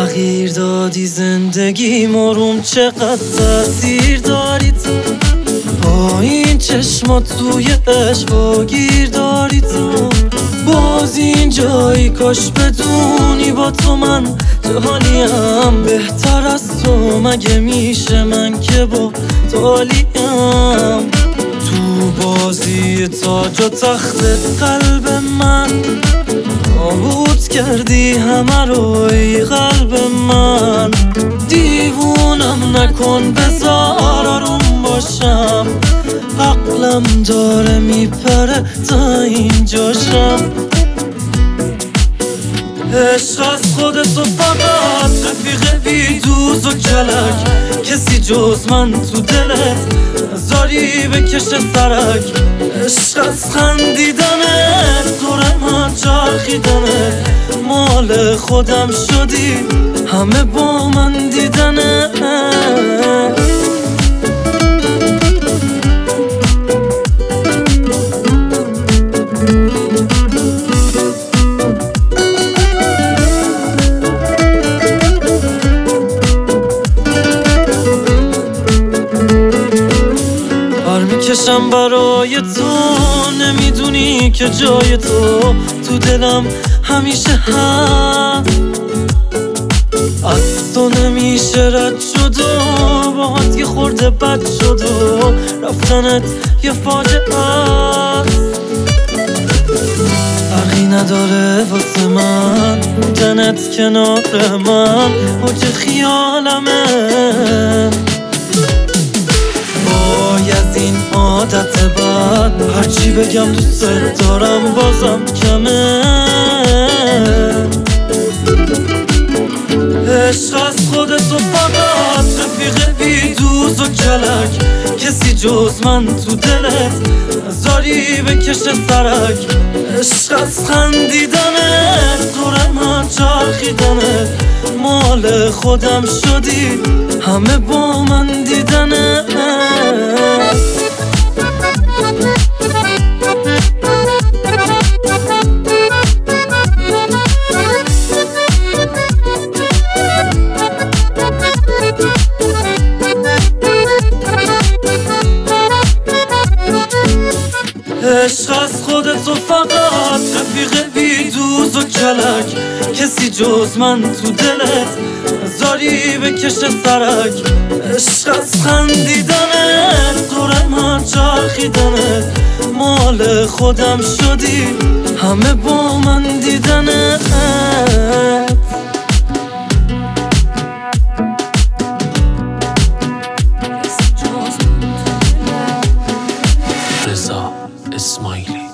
تغییر دادی زندگی مروم، چقدر تاثیر داری تو با این چشمات، توی عشق گیر داری تو. باز این جایی کاش بدونی با تو من جهانیم، بهتر از تو مگه میشه من که با تالیم. تو بازی تاج و تخت قلب من نابود کردی همه رو ای قلب من. دیوونم نکن بذار آروم باشم، عقلم داره میپره تا اینجاشم. عشق از خودتو فقط رفیق بی دوز و کلک، کسی جز من تو دلت زاری بکشه سرک. عشق از خندیدنت دور من چرخیدنت، مال خودم شدی همه با من دیدنت. میکشم برای تو، نمیدونی که جای تو دلم همیشه هست. از تو نمیشه رد شد و باهات یه خورده بد شد و رفتنت یه فاجعه است. فرقی نداره واسه من بودنت کنار من، اوج خیالمه. از این عادت بد هرچی بگم دوست دارم بازم کمه. عشق از خودتو فقط رفیق بی دوز و کلک، کسی جز من تو دلت زاری بکشه سرک. عشق از خندیدنت دور من چرخیدنت، مال خودم شدی همه با من دیدنت. عشق از خودتو فقط رفیق بی دوز و کلک، کسی جز من تو دلت زاری بکشه سرک. عشق از خندیدنت دور من چرخیدنت، مال خودم شدی همه با من دیدنت. رضا اسماعیلی.